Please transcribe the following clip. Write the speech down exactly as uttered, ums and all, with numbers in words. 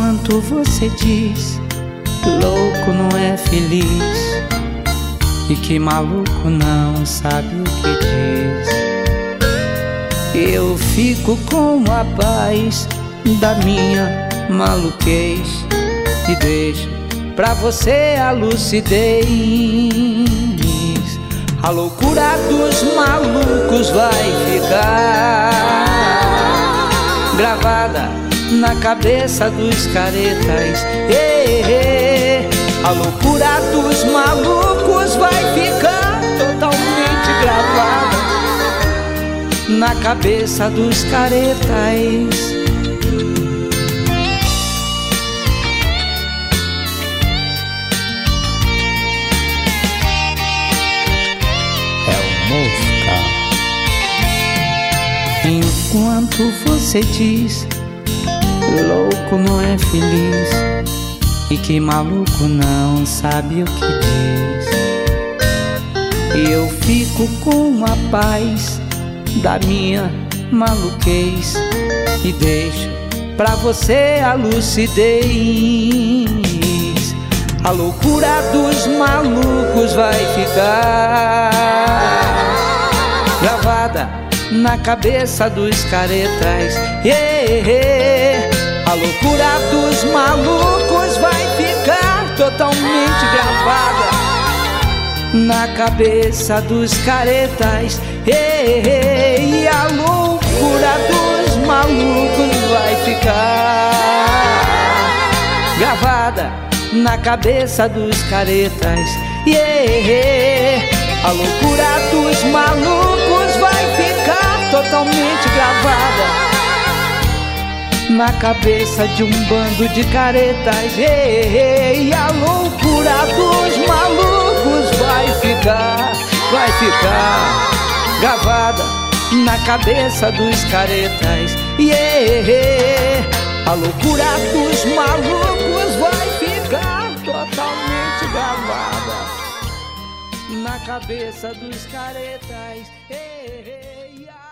Enquanto você diz louco não é feliz e que maluco não sabe o que diz, eu fico com a paz da minha maluquez e deixo pra você a lucidez. A loucura dos malucos vai ficar gravada na cabeça dos caretas. Ei, ei, a loucura dos malucos vai ficar totalmente gravada na cabeça dos caretas. Enquanto você diz louco não é feliz e que maluco não sabe o que diz, eu fico com a paz da minha maluquez e deixo pra você a lucidez. A loucura dos malucos vai ficar gravada na cabeça dos caretas. Yeah, yeah. A loucura dos malucos vai ficar totalmente gravada na cabeça dos caretas. Yeah, yeah. E a loucura dos malucos vai ficar gravada na cabeça dos caretas. Yeah, yeah. A loucura dos malucos vai ficar totalmente gravada na cabeça de um bando de caretas. E a loucura dos malucos vai ficar, vai ficar gravada na cabeça dos caretas. A loucura dos malucos vai ficar totalmente gravada na cabeça dos caretas. Ei, ei, ei.